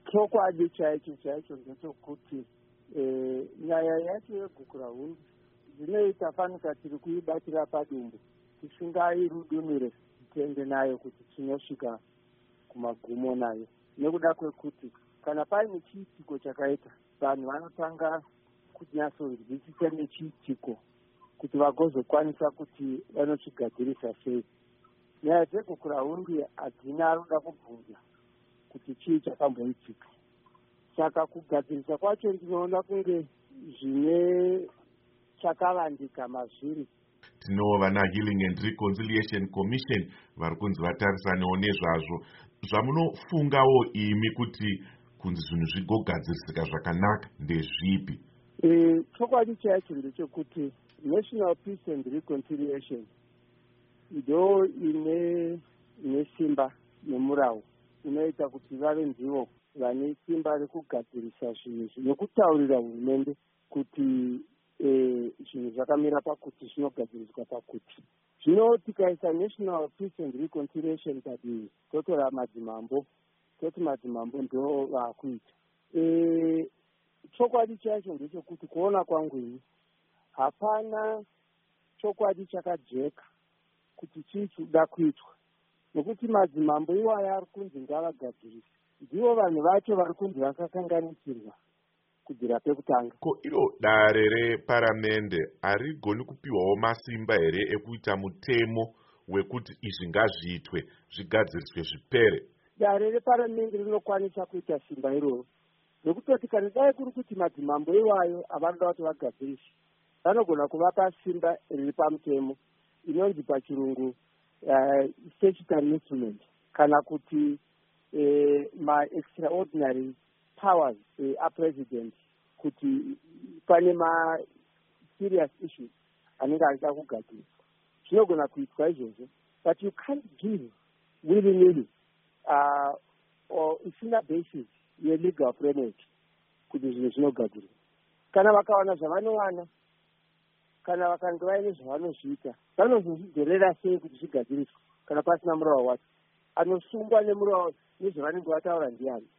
chokwadi chaicho ndechekuti nyaya yacho yegukurahundi zvinoita fanika tiri kuibatira padumbu, tisingairudumire tiende nayo kuti tinosvika kumagumo nayo, nekuda kwekuti kana paine chiitiko chakaita, vanhu vanotanga kunyatsonzwisisa nechiitiko kuti vagozokwanisa kuti vanochigadzirisa sei. Nyaya dzegukurahundi hadzina ruda kubvunza kuti chii chakamboitika. Saka kugadzirisa kwacho ndinoona kunge zvine chakavandika mazviri. Tinova naHealing and Reconciliation Commission vari kunzi vatarisanewo nezvazvo. Zvamunofungawo imi kuti kunzi zvinhu zvigogadzirisika zvakanaka ndezvipi? Chokwadi chacho ndechekuti National Peace and Reconciliation ndo ine simba nemurawo inoita kuti vave ndivo vane simba rekugadzirisa zvinhu nekutaurira hurumende kuti zvinhu zvakamira pakuti zvinogadziriswa pakuti. Zvino tikaisa National Peace and Reconciliation padivi totora madzimambo, toti madzimambo ndo vaakuita. Chokwadi chacho ndechekuti kuona kwangu ini hapana chokwadi chakajeka kuti chii chikuda kuitwa, nekuti madzimambo iwaya ari kunzi ngavagadzirise ndivo vanhu vacho vari kunzi vakakanganisirwa kubvira pekutanga. Ko iro dare reparamende harigoni kupiwawo masimba here ekuita mutemo wekuti izvi ngazviitwe zvigadziriswe zvipere? Dare reparamende rinokwanisa kuita simba iroro, nokutoti kana dai kuri kuti madzimambo iwayo avanoda kuti vagadzirise, vanogona kuvapa simba riri pamutemo inonzi pachirungu statutory instrument, kana kuti ma-extraordinary powers apresident, kuti pane ma-serious issues anenge achida kugadziriswa zvinogona kuitwa izvozvo, but you can't give willy-nilly isina basis ye-legal framework kuti zvinhu zvinogadziriswa. Kana vakawana zvavanowana, kana vakanga vaine zvavanozviita, vanozozvidzorera sei kuti zvigadziriswa kana pasina murawo wacho? Anosungwa nemurawo nezvavanenge vataura ndiani?